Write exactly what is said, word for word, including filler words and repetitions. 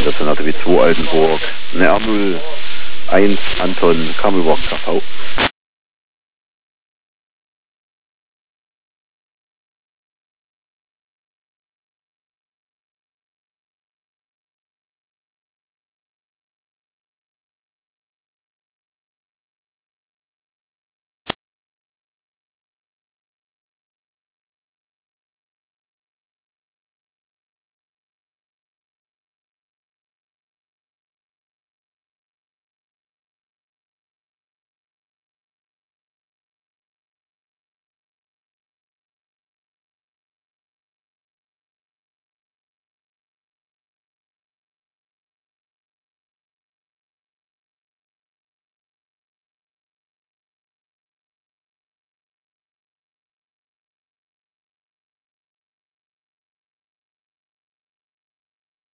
Das sind also wie zwei Altenburg. Ne, null eins Anton Kamelburg K V.